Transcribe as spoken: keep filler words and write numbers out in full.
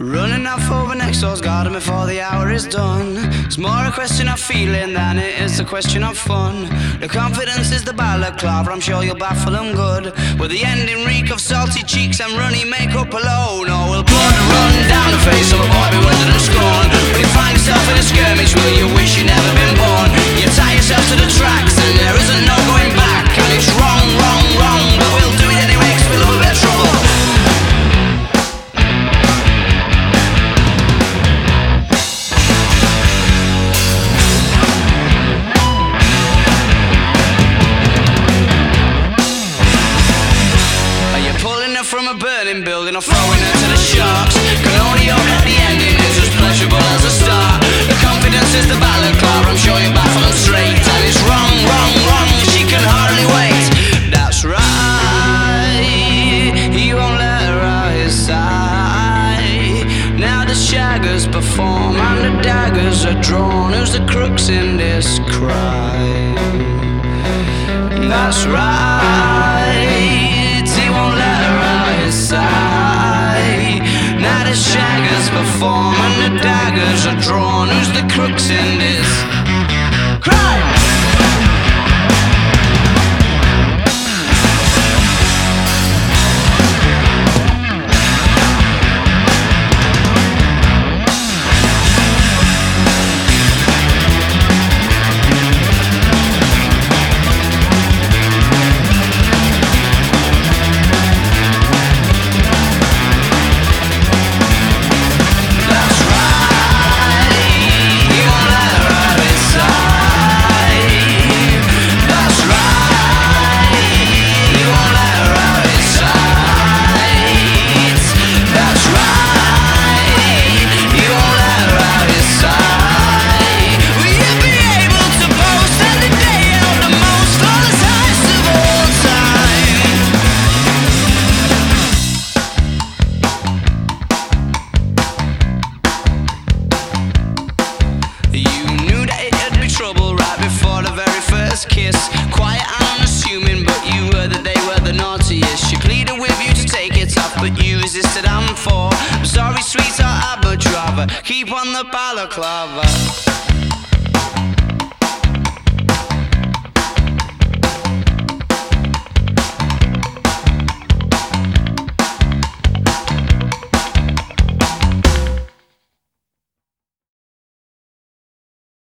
Running off over next door's garden before the hour is done. It's more a question of feeling than it is a question of fun. The confidence is the balaclava, I'm sure you'll baffle them good. With the ending reek of salty cheeks and runny makeup alone. Or we'll blood run down the face of a boy bewildered and scorned. When you find yourself in a skirmish, will you wish you'd never been born? You tie yourself to the tracks and there isn't no going back. And it's wrong, wrong, wrong, but we'll do it anyway 'cause we love a bit of trouble. From a burning building or throwing her to the sharks. Can only hope that the ending is as pleasurable as the start. The confidence is the balaclava, I'm sure you baffle them straight. And it's wrong, wrong, wrong, she can hardly wait. That's right, he won't let her out his sight. Now the shaggers perform and the daggers are drawn. Who's the crooks in this crime? That's right, he won't let her out his sight. Now the shaggers perform and the daggers are drawn. Who's the crooks in this crime? Kiss, quiet and unassuming, but you heard that they were the naughtiest. She pleaded with you to take it off, but you resisted and fought. I'm sorry, sweetheart, I'd much rather keep on the balaclava.